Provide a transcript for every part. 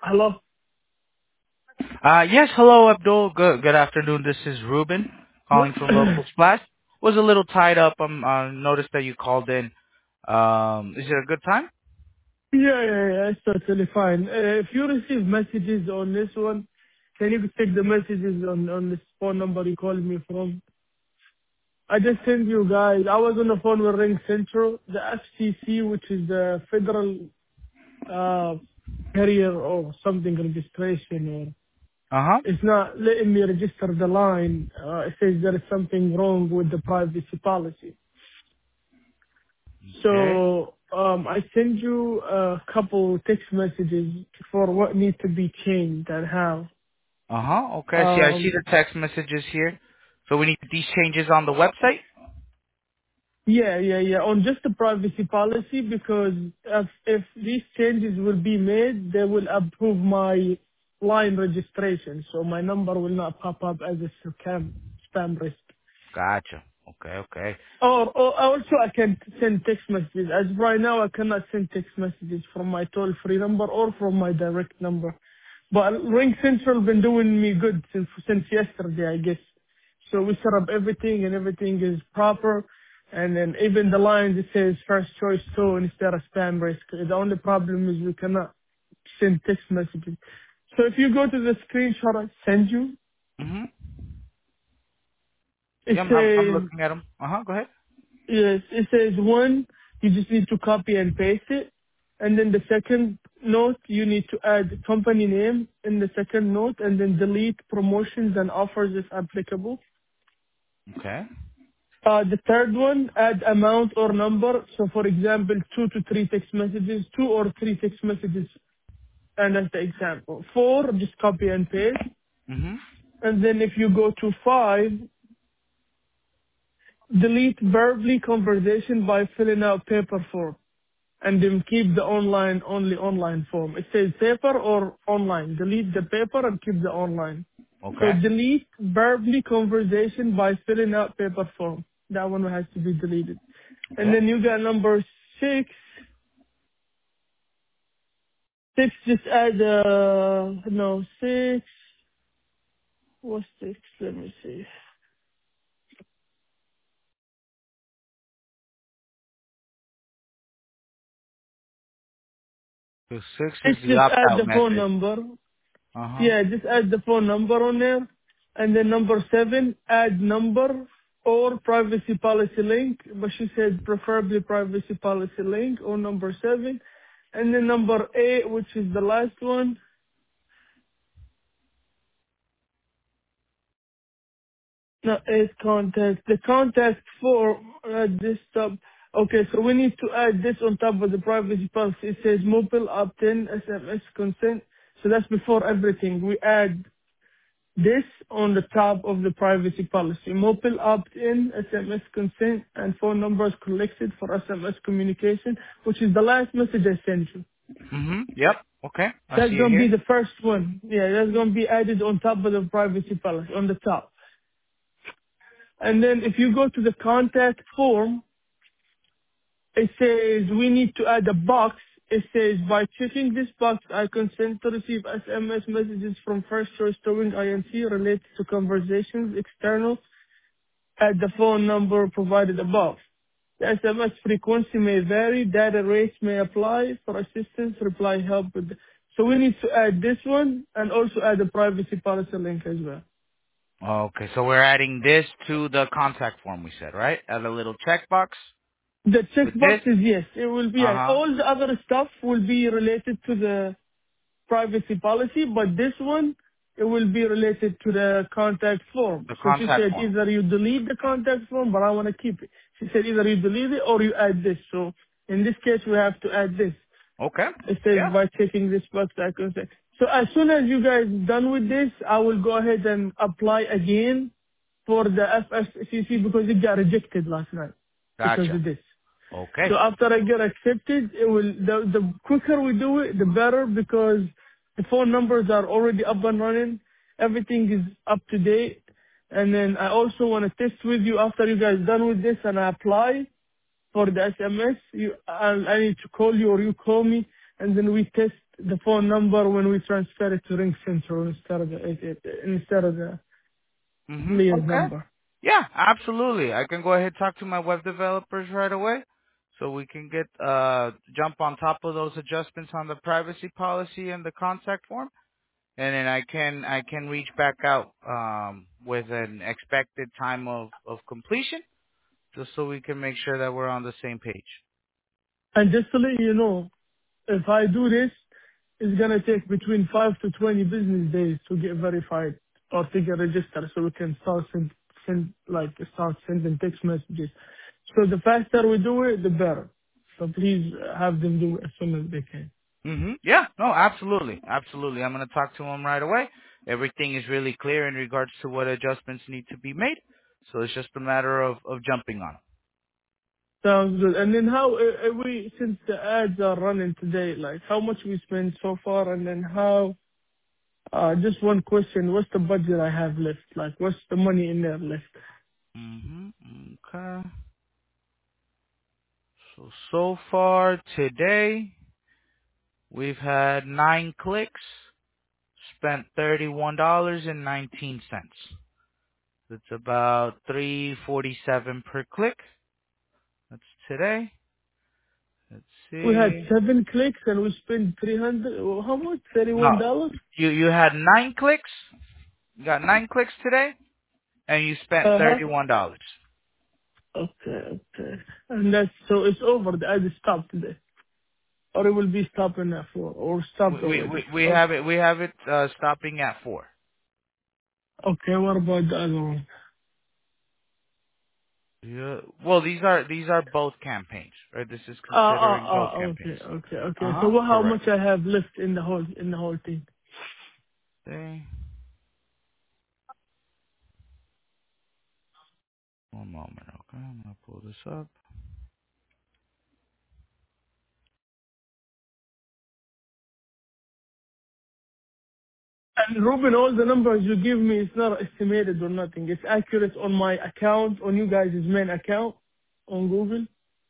Hello? Yes, hello, Abdul. Good afternoon. This is Ruben calling from Local Splash. Was a little tied up. Noticed that you called in. Is it a good time? Yeah, it's totally fine. If you receive messages on this one, can you take the messages on this phone number you called me from? I just sent you guys. I was on the phone with Ring Central, the FCC, which is the Federal uh, Carrier or something registration. Or Uh huh. it's not letting me register the line. It says there is something wrong with the privacy policy. Okay. So I send you a couple text messages for what needs to be changed and how. Uh huh. Okay. I see Um, the text messages here. So we need these changes on the website. yeah. On just the privacy policy because if these changes will be made, they will approve my line registration, so my number will not pop up as a spam risk. Gotcha. Okay. Okay. Or also I can send text messages. As of right now, I cannot send text messages from my toll-free number or from my direct number. But Ring Central been doing me good since yesterday, I guess. So we set up everything and everything is proper. And then even the lines, it says first choice tone instead of spam risk. The only problem is we cannot send text messages. So if you go to the screenshot I send you, Mhm. it Yeah, I'm says looking at them. Uh huh. Go ahead. yes, it says one, you just need to copy and paste it. And then the second note, you need to add company name in the second note and then delete promotions and offers if applicable. Okay. The third one, add amount or number. So for example, 2 to 3 text messages, 2 or 3 text messages. And that's the example. 4, just copy and paste. Mhm. And then if you go to 5, delete verbally conversation by filling out paper form. And then keep the only online form. It says paper or online. Delete the paper and keep the online. So Okay. delete verbally conversation by filling out paper form. That one has to be deleted. And Okay. then you got number 6. 6 just add no 6. What's 6? Let me see. So 6 is 6 the just add opt-out the phone message. number. Uh huh. Yeah, just add the phone number on there. And then number 7, add number or privacy policy link. But she said preferably privacy policy link or number 7. And then number 8, which is the last one, no, 8 contact. The contact for this top. Okay, so we need to add this on top of the privacy policy. It says mobile opt-in SMS consent. So that's before everything. We add this on the top of the privacy policy. Mobile opt-in, SMS consent, and phone numbers collected for SMS communication, which is the last message I sent you. Mhm. Yep. Okay. I That's see it going to be here. the first one. Yeah, that's going to be added on top of the privacy policy, on the top. And then if you go to the contact form, it says we need to add a box. It says by checking this box, I consent to receive SMS messages from First Choice Towing INC related to conversations external at the phone number provided above. The SMS frequency may vary. Data rates may apply. For assistance, reply help with. So we need to add this one and also add the privacy policy link as well. Okay, so we're adding this to the contact form we said, right? Add a little checkbox The with this. checkbox is yes. It will be Uh-huh. all the other stuff will be related to the privacy policy, but this one, it will be related to the contact form. The So she contact said form. either you delete the contact form, but I want to keep it. She said either you delete it or you add this. So in this case, we have to add this. Okay. It says Yeah. by checking this box, I consent. So as soon as you guys done with this, I will go ahead and apply again for the FSCC because it got rejected last night because Gotcha. of this. Okay. So after I get accepted, it will the quicker we do it, the better because the phone numbers are already up and running. Everything is up to date. And then I also want to test with you after you guys done with this and I apply for the SMS. I need to call you or you call me and then we test the phone number when we transfer it to Ring Central instead of the Leah's Okay. number. Yeah, absolutely. I can go ahead and talk to my web developers right away, so we can get jump on top of those adjustments on the privacy policy and the contact form, and then I can reach back out with an expected time of completion, just so we can make sure that we're on the same page. And just to let you know, if I do this, it's gonna take between 5 to 20 business days to get verified or to get registered, so we can start sending text messages. So the faster we do it, the better. So please have them do it as soon as they can. Yeah, no, absolutely. Absolutely. I'm going to talk to him right away. Everything is really clear in regards to what adjustments need to be made. So it's just a matter of jumping on. Sounds good. And then how since the ads are running today, like how much we spent so far, and then how? Just one question: what's the budget I have left? Like, what's the money in there left? Okay. So far today, we've had 9 clicks, spent $31.19. It's about 347 per click. That's today. Let's We had see. 7 clicks and we spent 300. How much? No, $31. you had 9 clicks. You got 9 clicks today, and you spent Uh huh. $31. Okay, okay. And that's so it's over. The ad is stopped today, or it will be stopping at 4, or We stopped we we already. we have it stopping at 4. Okay. What about the other one? Yeah. Well, these are both campaigns, right? This is considering both Okay, campaigns. okay, Uh okay. So huh. how Correct. much I have left in the whole thing? Okay. One moment. Okay, I'm gonna pull this up. And Ruben, all the numbers you give me is not estimated or nothing. It's accurate on my account, on you guys' main account on Google.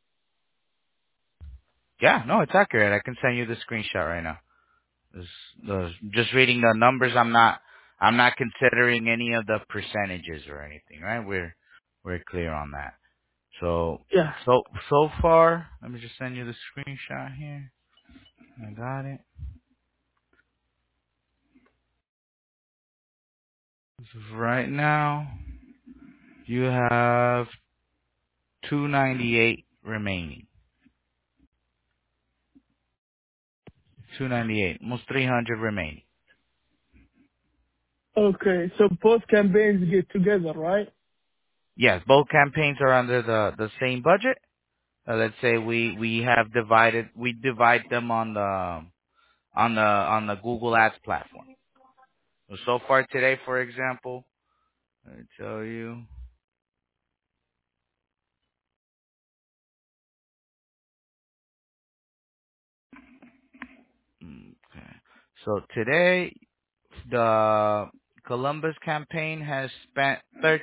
Yeah, no, it's accurate. I can send you the screenshot right now. Just reading the numbers. I'm not considering any of the percentages or anything, right? We're clear on that. So Yeah. so far, let me just send you the screenshot here. I got it. Right now, you have 298 remaining. 298, almost 300 remaining. Okay. So both campaigns get together, right? Yes, both campaigns are under the same budget. Let's say we divide them on the Google Ads platform. So far today, for example, let me tell you. Okay. So today, the Columbus campaign has spent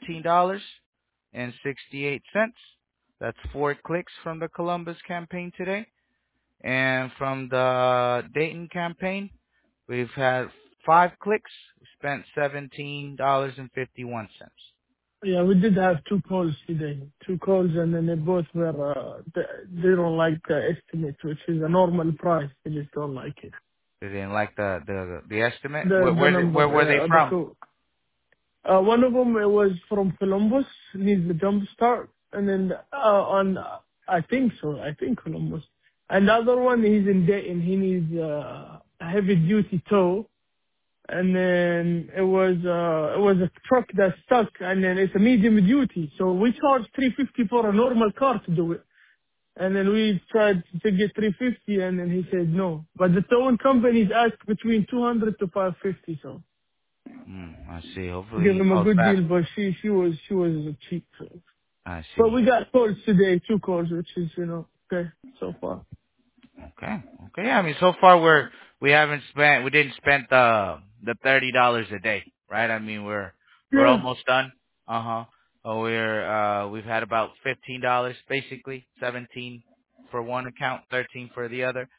$13.68. That's 4 clicks from the Columbus campaign today. And from the Dayton campaign, we've had 5 clicks. We spent $17.51. Yeah, we did have 2 calls today. 2 calls, and then they both were, they don't like the estimate, which is a normal price. They just don't like it. They didn't like the estimate. The number, Where were they the from? two. One of them was from Columbus, needs the jump start, and then I think so. I think Columbus. And the other one, he's in Dayton. He needs a heavy duty tow, and then it was a truck that's stuck, and then it's a medium duty. So we charge 350 for a normal car to do it, and then we tried to get 350, and then he said no. But the towing companies asked between 200 to 550, so I see. Hopefully give he him a calls good back. deal. But she was cheap. So. I But see. we got calls today, 2 calls, which is okay so far. Okay. Okay. Yeah, I mean, so far we didn't spend the $30 a day, right? I mean, we're Yeah. almost done. Uh-huh. We've had about $15 basically, 17 for one account, 13 for the other.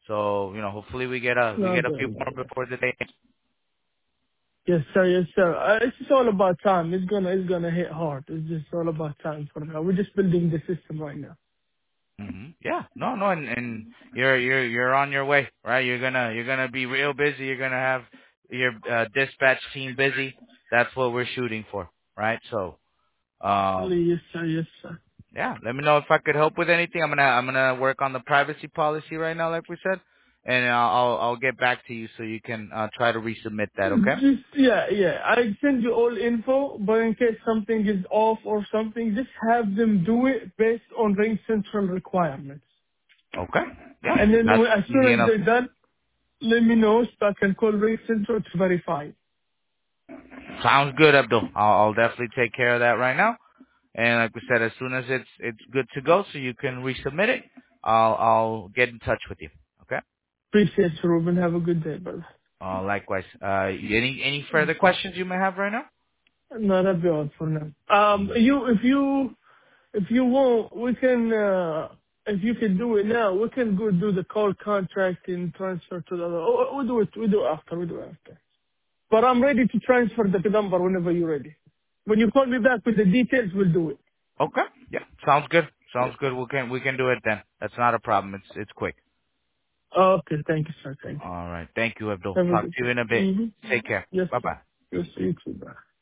So hopefully we No, get a few don't more worry. before the day. Yes, sir. Yes, sir. It's just all about time. It's gonna hit hard. It's just all about time for now. We're just building the system right now. Yeah, no, and you're on your way, right? You're gonna be real busy. You're gonna have your dispatch team busy. That's what we're shooting for, right? So, Yes, sir. Yes, sir. yeah, let me know if I could help with anything. I'm gonna work on the privacy policy right now, like we said, and I'll get back to you so you can try to resubmit that. Okay? Just yeah. I send you all info, but in case something is off or something, just have them do it based on Ring Central requirements. Okay. Yeah, And then that's as soon easy as enough. they're done, let me know so I can call Ring Central to verify. Sounds good, Abdul. I'll definitely take care of that right now. And like we said, as soon as it's good to go, so you can resubmit it, I'll get in touch with you. Okay. Appreciate you, Ruben. Have a good day, brother. Likewise. Any further questions you may have right now? No, that'd be all for now. Mm. If you want, we can. If you can do it now, we can go do the call contract and transfer to the other. We do it. We do it after. We do it after. But I'm ready to transfer the number whenever you're ready. When you call me back with the details, we'll do it. Okay. Yeah. Sounds good. Yeah. Sounds good. We can do it then. That's not a problem. It's quick. Okay. Thank you, sir. Thank you. All right. Thank you, Abdul. Have a Talk good to you day. in a bit. Take care. Yes, Bye sir. bye. Yes, you too. Bye.